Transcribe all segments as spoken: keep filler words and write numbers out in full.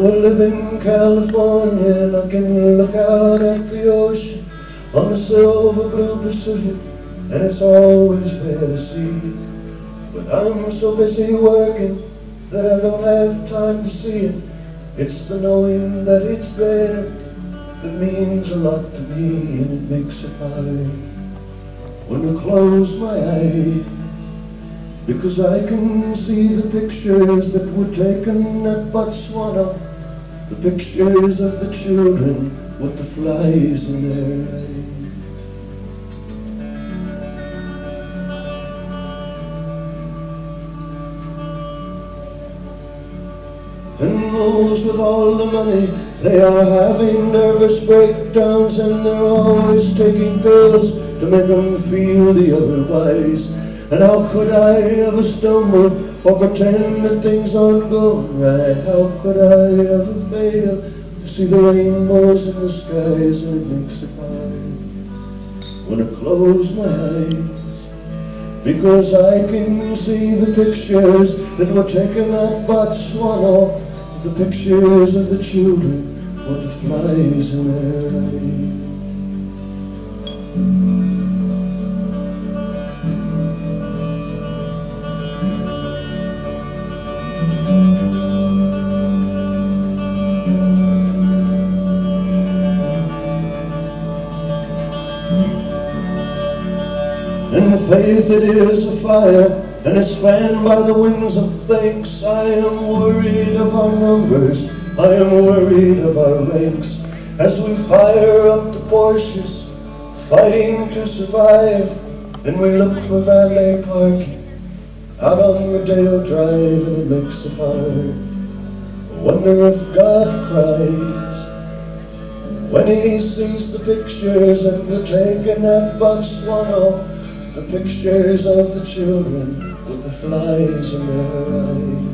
live in California and I can look out at the ocean on the silver blue Pacific, and it's always there to see. But I'm so busy working that I don't have time to see it. It's the knowing that it's there that means a lot to me, and it makes it hard when I close my eyes, because I can see the pictures that were taken at Botswana, the pictures of the children with the flies in their eyes. And those with all the money, they are having nervous breakdowns, and they're always taking pills to make them feel the otherwise. And how could I ever stumble or pretend that things aren't going right? How could I ever fail to see the rainbows in the skies? And it makes it hard when I close my eyes, because I can see the pictures that were taken at Botswana, the pictures of the children with the flies in their eyes. In faith it is a fire, and it's fanned by the winds of thanks. I am worried of our numbers, I am worried of our ranks, as we fire up the Porsches, fighting to survive. Then we look for valet parking out on Rodeo Drive, and it makes it hard. I wonder if God cries when he sees the pictures that were taken at Botswana, the pictures of the children with the flies in their eyes.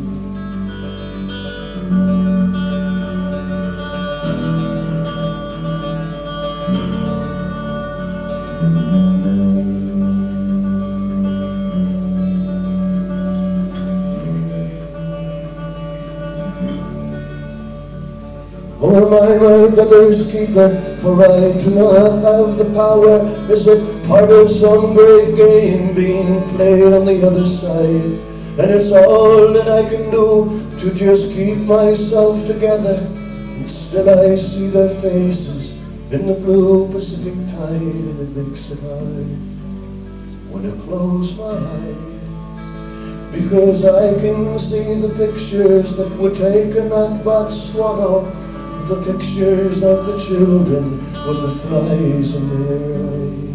Oh, am I my brother's keeper? For I do not have the power. Is it part of some great game being played on the other side? And it's all that I can do to just keep myself together. And still I see their faces in the blue Pacific tide, and it makes it hard when I close my eyes, because I can see the pictures that were taken at Botswana, the pictures of the children with the flies in their eyes.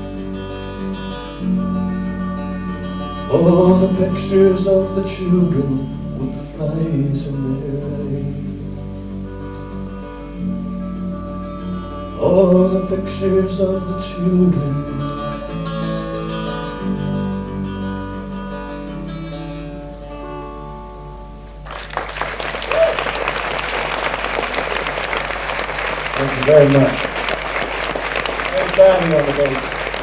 Oh, the pictures of the children with the flies in their eyes. Oh, the pictures of the children. Thank you very much. There's Danny on the bass.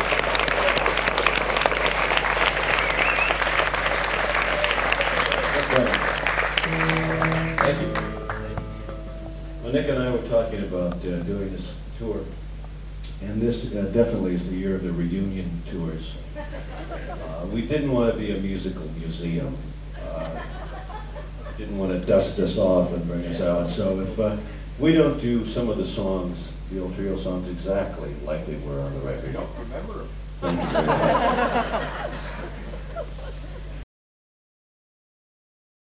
Thank you. Well, Nick and I were talking about uh, doing this tour, and this uh, definitely is the year of the reunion tours. Uh, we didn't want to be a musical museum. Uh, didn't want to dust us off and bring us out. So if uh, we don't do some of the songs, the old trio songs, exactly like they were on the record. I don't remember them. Thank you very much.